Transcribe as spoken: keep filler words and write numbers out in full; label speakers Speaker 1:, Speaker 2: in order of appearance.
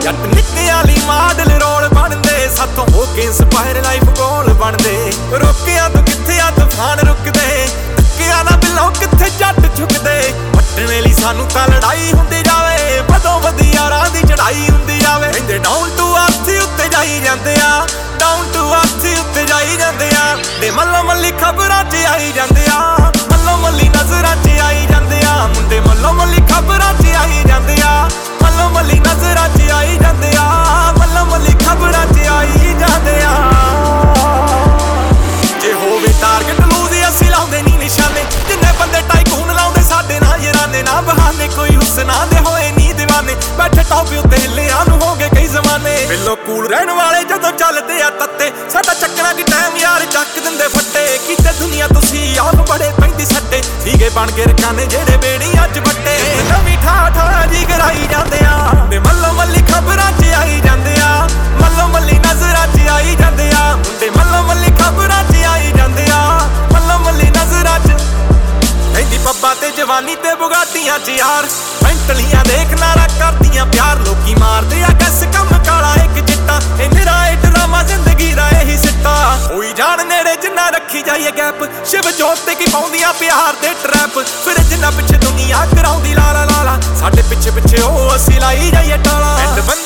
Speaker 1: जट निक्कियां ली model role बनदे सातों हो के इंस्पायर लाइफ गोल बनदे रोकिया तो किथे आ तूफान रुकदे धक्कियां ना बिलो किथे जट झुकदे वटने लई सानू तां लड़ाई हुंदी जावे बदों वधी यारां दी चढ़ाई हुंदी जावे कहंदे डाउन टू अर्थ उत्ते जाई जांदे आ डाउन टू अर्थ उत्ते जाई जांदे आ ते मल्लो मल्ली खबरां च आई जांदे आ मल्लो मल्ली नज़रां च आई जांदे आ मुंडे मल्लो मल्ली खबरां च आई जांदे आ मल्लो मल्ली नज़रां च आई जांदे आ मल्लो मल्ली खबरां च आई जांदे आ जे होवे टारगेट लूज असीं लाउंदे नी निशाने जिन्ने बंदे टाइकून लाउंदे साडे नाल यराने ना बहाने कोई हुस्ना दे होए नी दीवाने बैठे टॉप उत्ते हिल्लियां नूं हो गए कई ज़माने बिल्लो कूल रहण वाले जदों चलदे आ तत्ते साडा चक्कना की टाइम यार चक दिंदे फट्टे कीते दुनिया तुसीं आप बड़े पैंदी सट्टे सीगे बन के रखाने जेड़े बेड़ी अज बट्टे नवीं ठा ठा जी कराई जांदे आ ते मल्लो मल्ली खबरां च आई जांदे आ मल्लो मल्ली नज़रां च आई जांदे आ मुंडे मल्लो मल्ली खबरां च आई जांदे आ मल्लो मल्ली नज़रां च कहंदी पब्बा ते जवानी ते बुगाटियां च यार पेंटलियां देख नारा करदियां प्यार लोकी मारदे आ कस कम काला एक चिट्टा ए निरा ए ड्रामा जिंदगी दा एही सिट्टा होई जाण नेड़े जिन्ना रखी जाइए गैप शिव जोत ते की पाउंदियां प्यार दे ट्रैप फिर जिन्ना पिछे दुनिया कराउंदी लाला लाला साडे पिछे पिछे ओ असी लाई जाइए टाला